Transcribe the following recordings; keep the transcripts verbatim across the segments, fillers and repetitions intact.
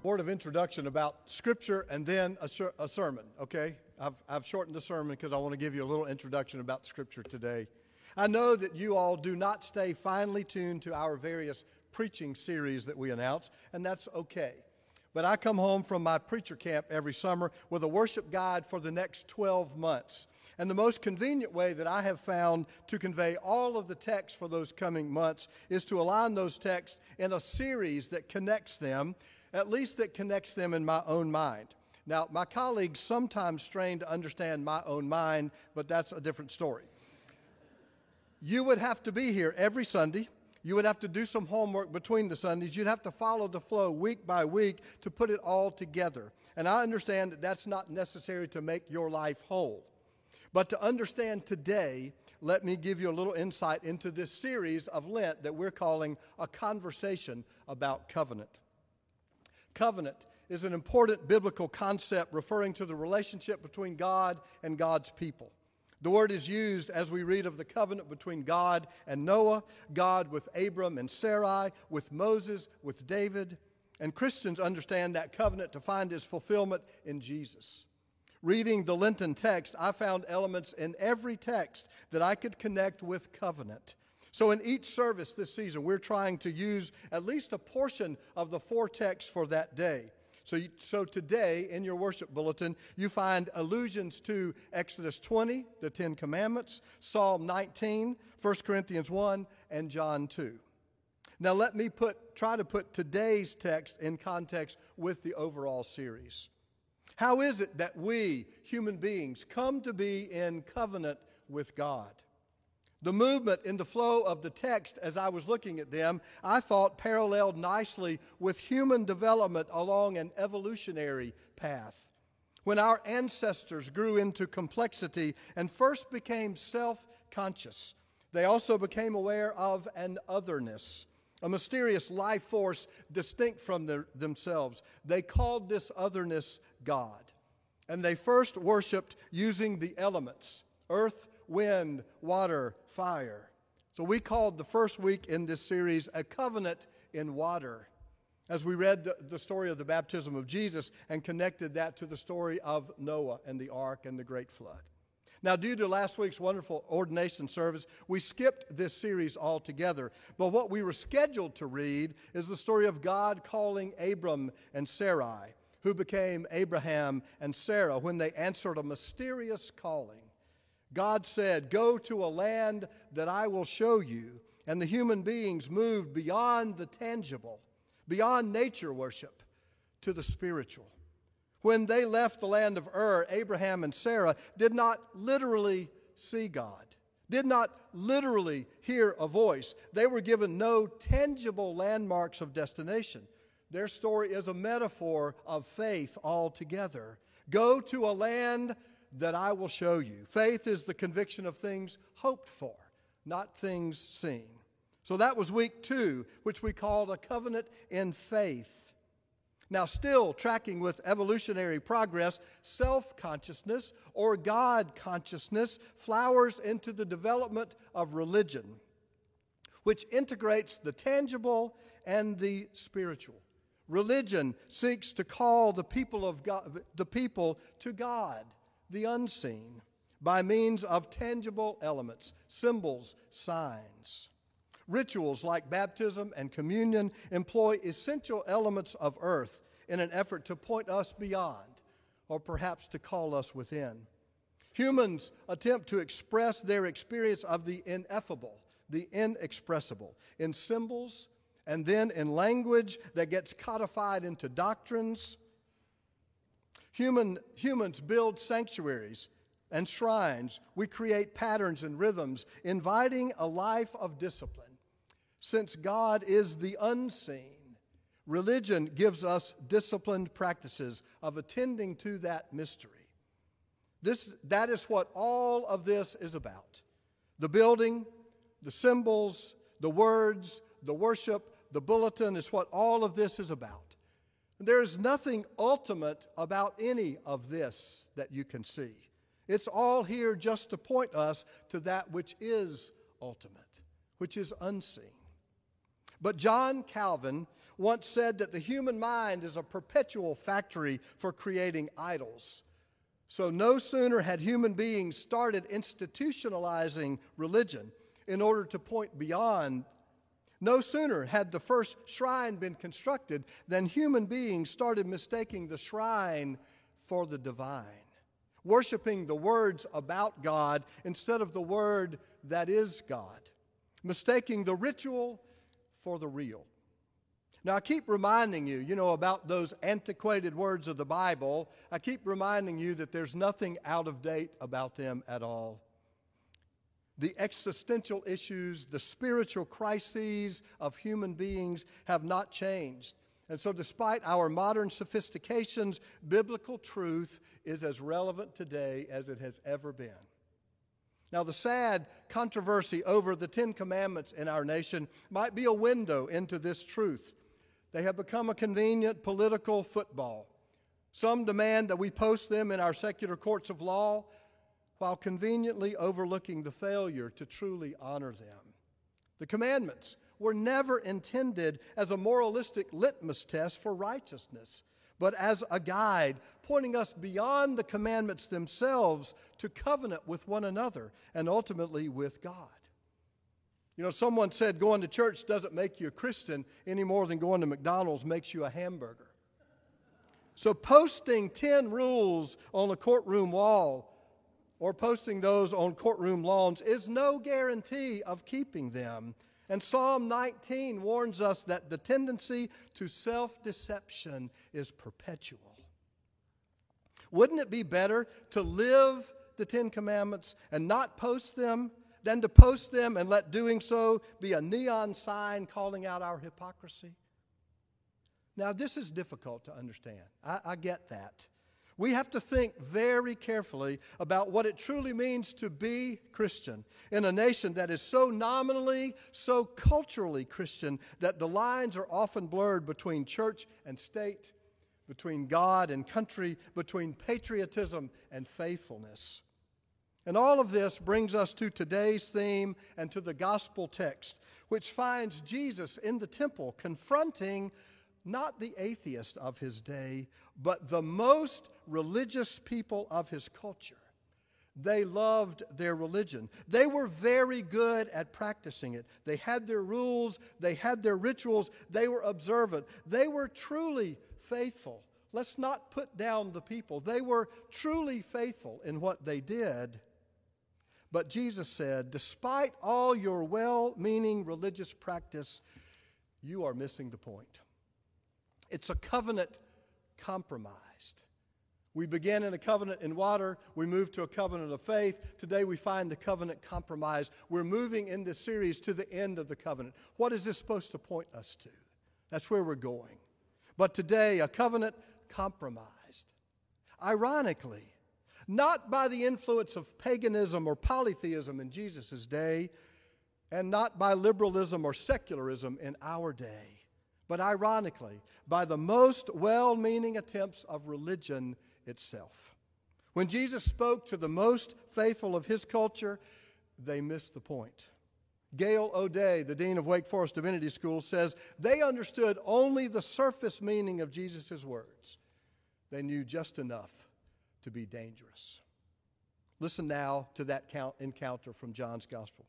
Word of introduction about Scripture and then a, ser- a sermon, okay? I've, I've shortened the sermon because I want to give you a little introduction about Scripture today. I know that you all do not stay finely tuned to our various preaching series that we announce, and that's okay. But I come home from my preacher camp every summer with a worship guide for the next twelve months. And the most convenient way that I have found to convey all of the text for those coming months is to align those texts in a series that connects them, at least that connects them in my own mind. Now, my colleagues sometimes strain to understand my own mind, but that's a different story. You would have to be here every Sunday. You would have to do some homework between the Sundays. You'd have to follow the flow week by week to put it all together. And I understand that that's not necessary to make your life whole. But to understand today, let me give you a little insight into this series of Lent that we're calling A Conversation About Covenant. Covenant is an important biblical concept referring to the relationship between God and God's people. The word is used as we read of the covenant between God and Noah, God with Abram and Sarai, with Moses, with David. And Christians understand that covenant to find its fulfillment in Jesus. Reading the Lenten text, I found elements in every text that I could connect with covenant. So in each service this season, we're trying to use at least a portion of the four texts for that day. So, you, so today, in your worship bulletin, you find allusions to Exodus twenty, the Ten Commandments, Psalm nineteen, First Corinthians one, and John two. Now let me put try to put today's text in context with the overall series. How is it that we, human beings, come to be in covenant with God? The movement in the flow of the text as I was looking at them, I thought paralleled nicely with human development along an evolutionary path. When our ancestors grew into complexity and first became self-conscious, they also became aware of an otherness, a mysterious life force distinct from their, themselves. They called this otherness God. And they first worshiped using the elements, earth, wind, water, fire. So we called the first week in this series A Covenant in Water, as we read the, the story of the baptism of Jesus and connected that to the story of Noah and the ark and the great flood. Now, due to last week's wonderful ordination service, we skipped this series altogether. But what we were scheduled to read is the story of God calling Abram and Sarai, who became Abraham and Sarah when they answered a mysterious calling. God said, "Go to a land that I will show you." And the human beings moved beyond the tangible, beyond nature worship, to the spiritual. When they left the land of Ur, Abraham and Sarah did not literally see God, did not literally hear a voice. They were given no tangible landmarks of destination. Their story is a metaphor of faith altogether. Go to a land that I will show you. Faith is the conviction of things hoped for, not things seen. So that was week two, which we called A Covenant in Faith. Now, still tracking with evolutionary progress, self-consciousness or God consciousness flowers into the development of religion, which integrates the tangible and the spiritual. Religion seeks to call the people of God, the people to God, the unseen, by means of tangible elements, symbols, signs. Rituals like baptism and communion employ essential elements of earth in an effort to point us beyond, or perhaps to call us within. Humans attempt to express their experience of the ineffable, the inexpressible, in symbols and then in language that gets codified into doctrines. Human, humans build sanctuaries and shrines. We create patterns and rhythms, inviting a life of discipline. Since God is the unseen, religion gives us disciplined practices of attending to that mystery. This, that is what all of this is about. The building, the symbols, the words, the worship, the bulletin is what all of this is about. There is nothing ultimate about any of this that you can see. It's all here just to point us to that which is ultimate, which is unseen. But John Calvin once said that the human mind is a perpetual factory for creating idols. So no sooner had human beings started institutionalizing religion in order to point beyond, no sooner had the first shrine been constructed than human beings started mistaking the shrine for the divine, worshiping the words about God instead of the word that is God, mistaking the ritual for the real. Now, I keep reminding you, you know, about those antiquated words of the Bible. I keep reminding you that there's nothing out of date about them at all. The existential issues, the spiritual crises of human beings have not changed. And so despite our modern sophistications, biblical truth is as relevant today as it has ever been. Now, the sad controversy over the Ten Commandments in our nation might be a window into this truth. They have become a convenient political football. Some demand that we post them in our secular courts of law, while conveniently overlooking the failure to truly honor them. The commandments were never intended as a moralistic litmus test for righteousness, but as a guide pointing us beyond the commandments themselves to covenant with one another and ultimately with God. You know, someone said going to church doesn't make you a Christian any more than going to McDonald's makes you a hamburger. So posting ten rules on a courtroom wall or posting those on courtroom lawns is no guarantee of keeping them. And Psalm nineteen warns us that the tendency to self-deception is perpetual. Wouldn't it be better to live the Ten Commandments and not post them than to post them and let doing so be a neon sign calling out our hypocrisy? Now, this is difficult to understand. I, I get that. We have to think very carefully about what it truly means to be Christian in a nation that is so nominally, so culturally Christian that the lines are often blurred between church and state, between God and country, between patriotism and faithfulness. And all of this brings us to today's theme and to the gospel text, which finds Jesus in the temple confronting not the atheist of his day, but the most religious people of his culture. They loved their religion. They were very good at practicing it. They had their rules. They had their rituals. They were observant. They were truly faithful. Let's not put down the people. They were truly faithful in what they did. But Jesus said, despite all your well-meaning religious practice, you are missing the point. It's a covenant compromised. We begin in a covenant in water. We move to a covenant of faith. Today we find the covenant compromised. We're moving in this series to the end of the covenant. What is this supposed to point us to? That's where we're going. But today, a covenant compromised. Ironically, not by the influence of paganism or polytheism in Jesus' day, and not by liberalism or secularism in our day, but ironically, by the most well-meaning attempts of religion itself. When Jesus spoke to the most faithful of his culture, they missed the point. Gail O'Day, the dean of Wake Forest Divinity School, says they understood only the surface meaning of Jesus' words. They knew just enough to be dangerous. Listen now to that count encounter from John's Gospel.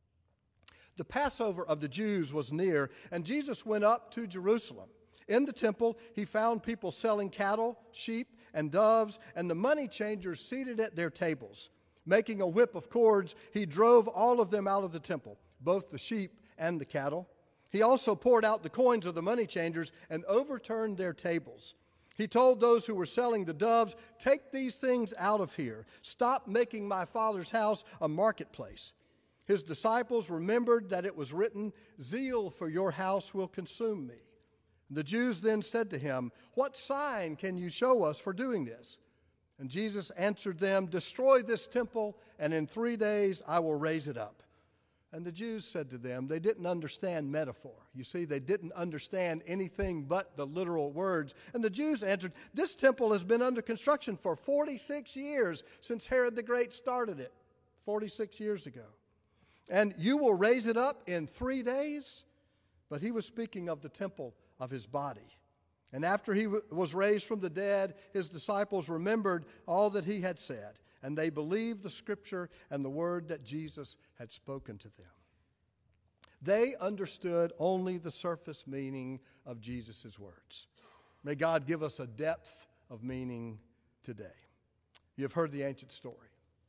The Passover of the Jews was near, and Jesus went up to Jerusalem. In the temple, he found people selling cattle, sheep, and doves, and the money changers seated at their tables. Making a whip of cords, he drove all of them out of the temple, both the sheep and the cattle. He also poured out the coins of the money changers and overturned their tables. He told those who were selling the doves, "Take these things out of here. Stop making my Father's house a marketplace." His disciples remembered that it was written, "Zeal for your house will consume me." The Jews then said to him, "What sign can you show us for doing this?" And Jesus answered them, "Destroy this temple, and in three days I will raise it up." And the Jews said to them, they didn't understand metaphor. You see, they didn't understand anything but the literal words. And the Jews answered, "This temple has been under construction for forty-six years since Herod the Great started it, forty-six years ago. And you will raise it up in three days?" But he was speaking of the temple of his body. And after he w- was raised from the dead, his disciples remembered all that he had said, and they believed the scripture and the word that Jesus had spoken to them. They understood only the surface meaning of Jesus' words. May God give us a depth of meaning today. You have heard the ancient story.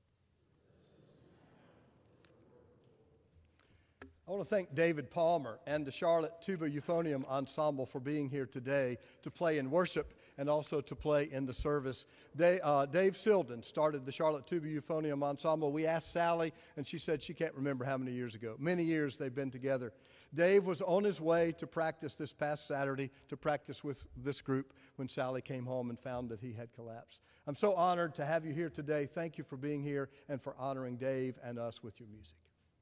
I want to thank David Palmer and the Charlotte Tuba Euphonium Ensemble for being here today to play in worship and also to play in the service. They, uh, Dave Silden started the Charlotte Tuba Euphonium Ensemble. We asked Sally, and she said she can't remember how many years ago. Many years they've been together. Dave was on his way to practice this past Saturday, to practice with this group, when Sally came home and found that he had collapsed. I'm so honored to have you here today. Thank you for being here and for honoring Dave and us with your music.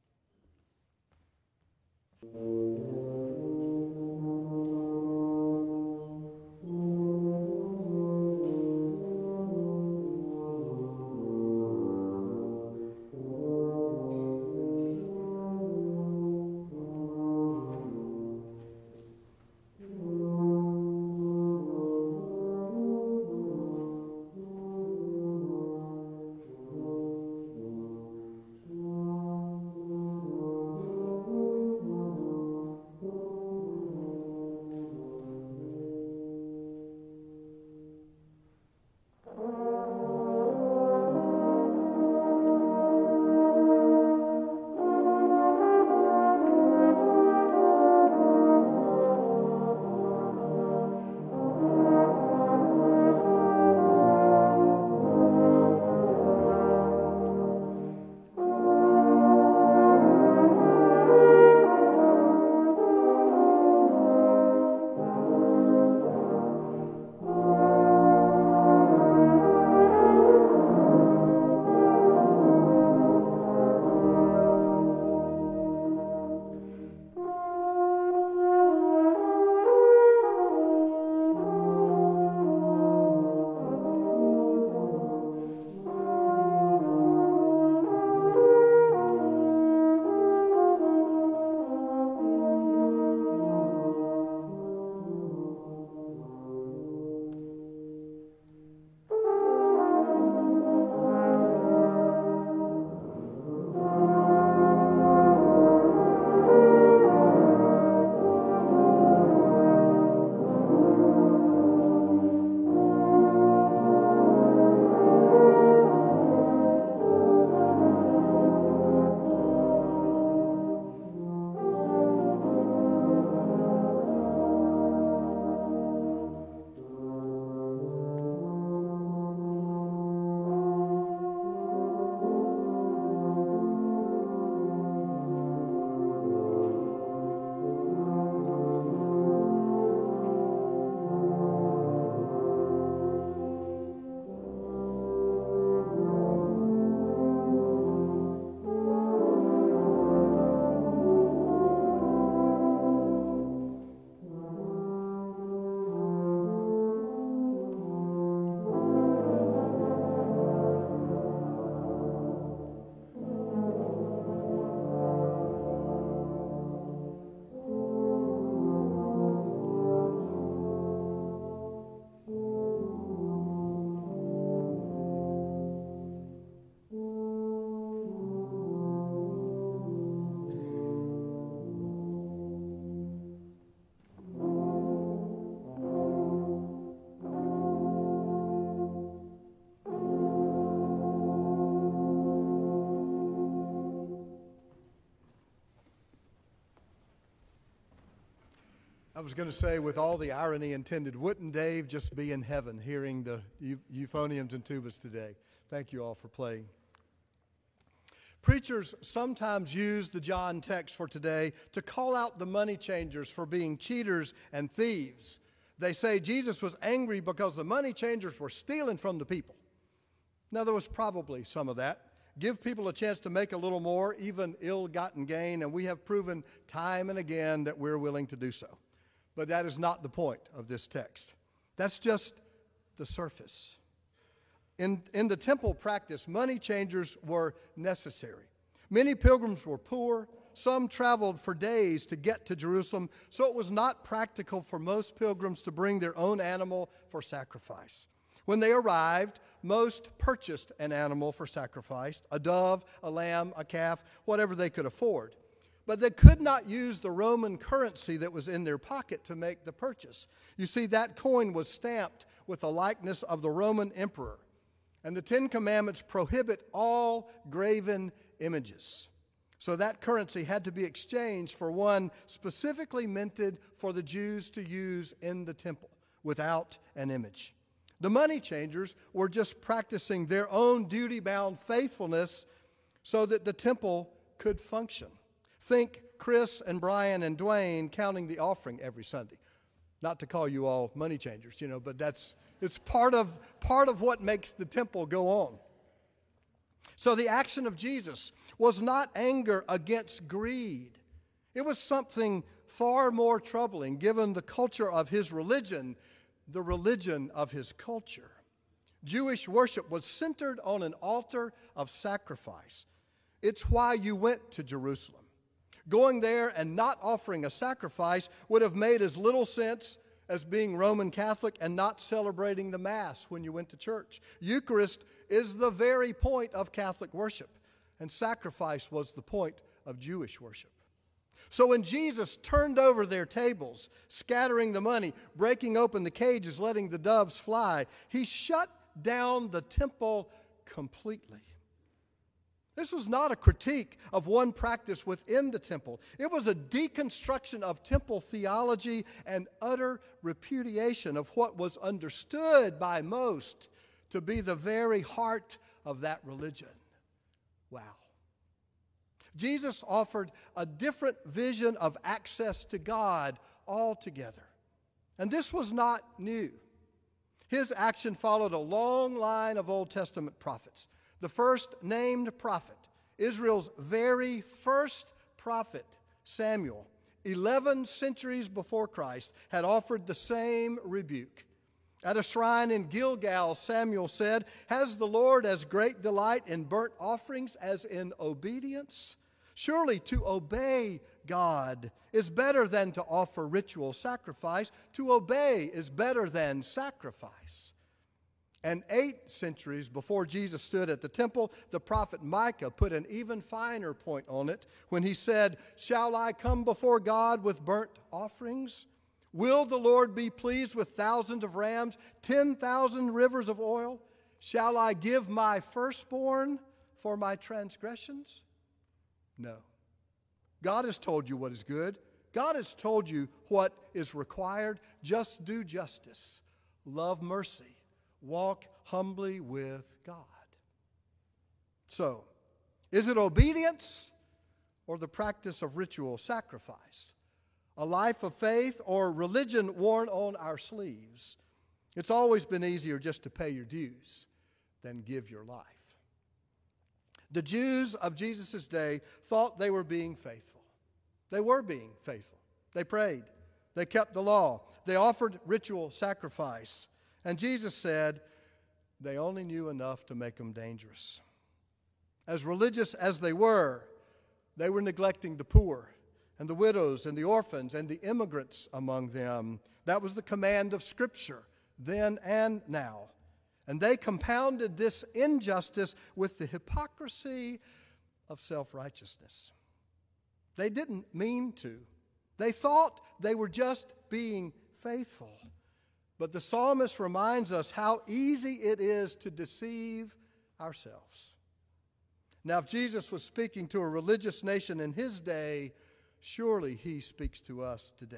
I was going to say, with all the irony intended, wouldn't Dave just be in heaven hearing the euphoniums and tubas today? Thank you all for playing. Preachers sometimes use the John text for today to call out the money changers for being cheaters and thieves. They say Jesus was angry because the money changers were stealing from the people. Now, there was probably some of that. Give people a chance to make a little more, even ill-gotten gain, and we have proven time and again that we're willing to do so. But that is not the point of this text. That's just the surface. In, in the temple practice, money changers were necessary. Many pilgrims were poor. some traveled for days to get to Jerusalem, so it was not practical for most pilgrims to bring their own animal for sacrifice. When they arrived, most purchased an animal for sacrifice, a dove, a lamb, a calf, whatever they could afford. But they could not use the Roman currency that was in their pocket to make the purchase. You see, that coin was stamped with the likeness of the Roman emperor. And the Ten Commandments prohibit all graven images. So that currency had to be exchanged for one specifically minted for the Jews to use in the temple without an image. The money changers were just practicing their own duty-bound faithfulness so that the temple could function. Think Chris and Brian and Dwayne counting the offering every Sunday. Not to call you all money changers, you know, but that's it's part of part of what makes the temple go on. So the action of Jesus was not anger against greed. It was something far more troubling given the culture of his religion, the religion of his culture. Jewish worship was centered on an altar of sacrifice. It's why you went to Jerusalem. Going there and not offering a sacrifice would have made as little sense as being Roman Catholic and not celebrating the Mass when you went to church. Eucharist is the very point of Catholic worship, and sacrifice was the point of Jewish worship. So when Jesus turned over their tables, scattering the money, breaking open the cages, letting the doves fly, he shut down the temple completely. This was not a critique of one practice within the temple. It was a deconstruction of temple theology and utter repudiation of what was understood by most to be the very heart of that religion. Wow. Jesus offered a different vision of access to God altogether. And this was not new. His action followed a long line of Old Testament prophets. The first named prophet, Israel's very first prophet, Samuel, eleven centuries before Christ, had offered the same rebuke. At a shrine in Gilgal, Samuel said, "Has the Lord as great delight in burnt offerings as in obedience? Surely to obey God is better than to offer ritual sacrifice. To obey is better than sacrifice." And eight centuries before Jesus stood at the temple, the prophet Micah put an even finer point on it when he said, "Shall I come before God with burnt offerings? Will the Lord be pleased with thousands of rams, ten thousand rivers of oil? Shall I give my firstborn for my transgressions?" No. God has told you what is good. God has told you what is required. Just do justice. Love mercy. Walk humbly with God. So, is it obedience or the practice of ritual sacrifice? A life of faith or religion worn on our sleeves? It's always been easier just to pay your dues than give your life. The Jews of Jesus' day thought they were being faithful. They were being faithful. They prayed. They kept the law. They offered ritual sacrifice. And Jesus said they only knew enough to make them dangerous. As religious as they were, they were neglecting the poor and the widows and the orphans and the immigrants among them. That was the command of Scripture then and now. And they compounded this injustice with the hypocrisy of self-righteousness. They didn't mean to. They thought they were just being faithful. But the psalmist reminds us how easy it is to deceive ourselves. Now, if Jesus was speaking to a religious nation in his day, surely he speaks to us today.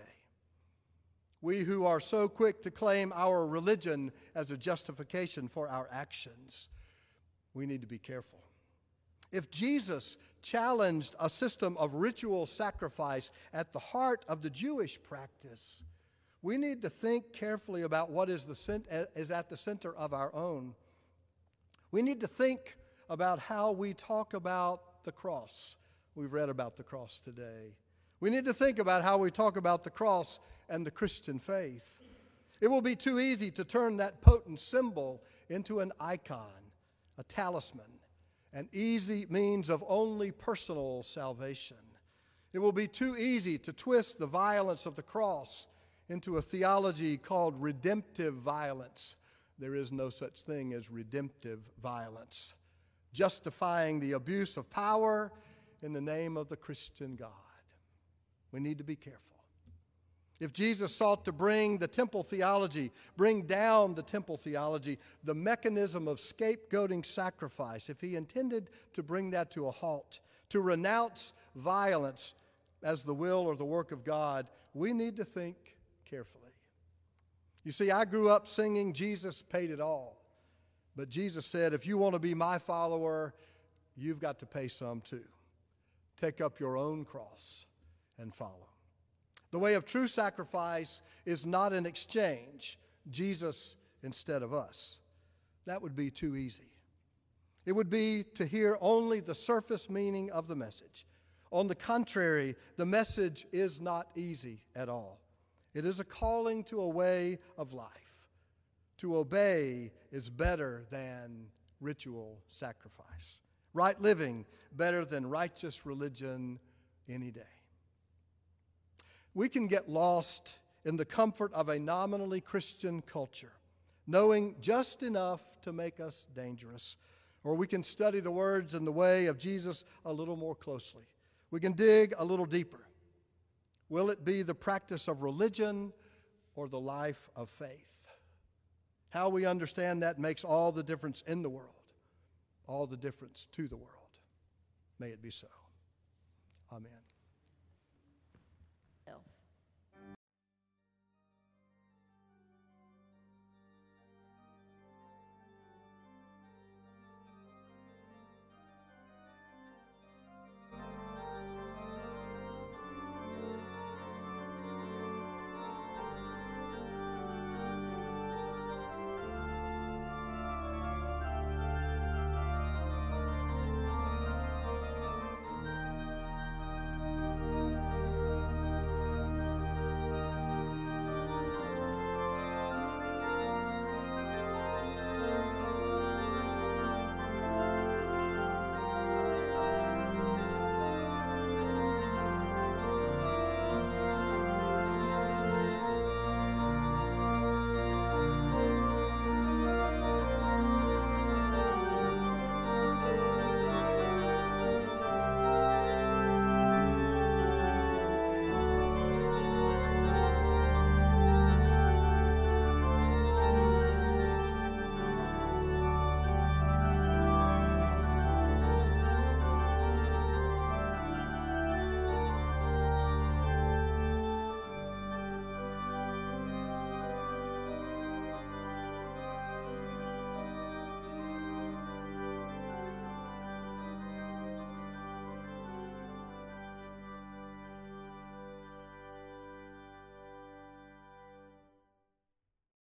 We who are so quick to claim our religion as a justification for our actions, we need to be careful. If Jesus challenged a system of ritual sacrifice at the heart of the Jewish practice, we need to think carefully about what is, the, is at the center of our own. We need to think about how we talk about the cross. We've read about the cross today. We need to think about how we talk about the cross and the Christian faith. It will be too easy to turn that potent symbol into an icon, a talisman, an easy means of only personal salvation. It will be too easy to twist the violence of the cross into a theology called redemptive violence. There is no such thing as redemptive violence, justifying the abuse of power in the name of the Christian God. We need to be careful. If Jesus sought to bring the temple theology, bring down the temple theology, the mechanism of scapegoating sacrifice, if he intended to bring that to a halt, to renounce violence as the will or the work of God, we need to think carefully. You see, I grew up singing Jesus paid it all. But Jesus said, if you want to be my follower, you've got to pay some too. Take up your own cross and follow. The way of true sacrifice is not an exchange, Jesus instead of us. That would be too easy. It would be to hear only the surface meaning of the message. On the contrary, the message is not easy at all. It is a calling to a way of life. To obey is better than ritual sacrifice. Right living better than righteous religion any day. We can get lost in the comfort of a nominally Christian culture, knowing just enough to make us dangerous. Or we can study the words and the way of Jesus a little more closely. We can dig a little deeper. Will it be the practice of religion or the life of faith? How we understand that makes all the difference in the world, all the difference to the world. May it be so. Amen.